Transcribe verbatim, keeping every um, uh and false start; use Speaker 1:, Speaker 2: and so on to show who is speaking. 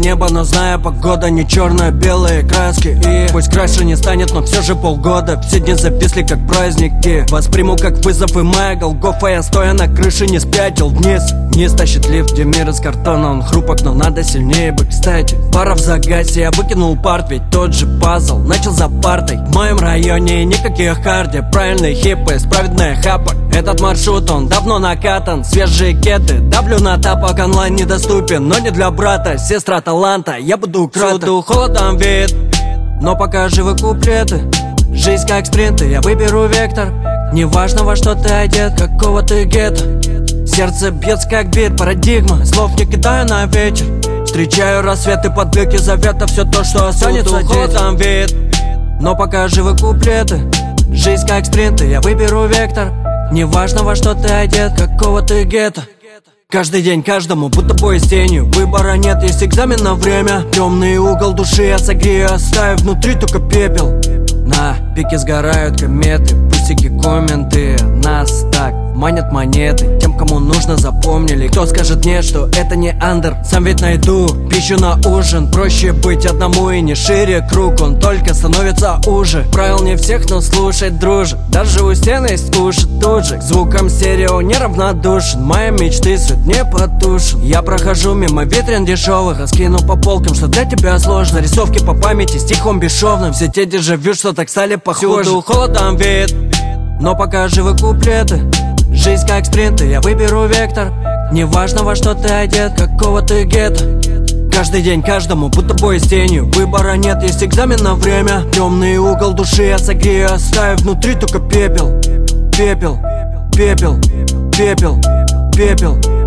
Speaker 1: небо, но зная, погода не черно-белые краски. И пусть краше не станет, но все же полгода все дни зависли как праздники. Восприму как вызов и моя Голгофа. Я стоя на крыше не спятил вниз. Низ тащит лифт, где мир из картона. Он хрупок, но надо сильнее бы, кстати. Пара в загасе, я выкинул парт, ведь тот же пазл начал за партой. В моем районе никаких харди, правильные хипы, справедная хапа. Этот маршрут, он давно накатан. Свежие кеты, давлю на тапок. Онлайн недоступен, но не для брата. Сестра таланта, я буду краток. Всюду холодом вид, но пока живы куплеты. Жизнь как спринт, и я выберу вектор. Неважно, во что ты одет, какого ты гетто. Сердце бьется как бит, парадигма. Слов не кидаю на вечер. Встречаю рассветы, подбеги завета. Все то, что останется, холодом вид, но пока живы куплеты. Жизнь как спринт, и я выберу вектор. Неважно, во что ты одет, какого ты гетто. Каждый день каждому будто бой с тенью. Выбора нет, есть экзамен на время. Темный угол души я согрею, оставив внутри только пепел. На пике сгорают кометы, пустяки комменты. Нас так манят монеты, тем, кому нужно, запомнили. Кто скажет мне, что это не андер? Сам ведь найду пищу на ужин. Проще быть одному и не шире круг, он только становится уже. Правил не всех, но слушать дружит. Даже у стены есть уши тут же. К звукам стерео неравнодушен. Мои мечты свет не потушен. Я прохожу мимо витрин дешевых, а скину по полкам, что для тебя сложно. Рисовки по памяти, стихом бесшовным. Все те дежавю, что так стали похожи. Всюду холодом вид, но пока живы куплеты. Жизнь как спринт, и я выберу вектор. Неважно, во что ты одет, какого ты гетто. Каждый день каждому будто бой с тенью. Выбора нет, есть экзамен на время. Темный угол души я согрею, оставив внутри только пепел. Пепел, пепел, пепел, пепел.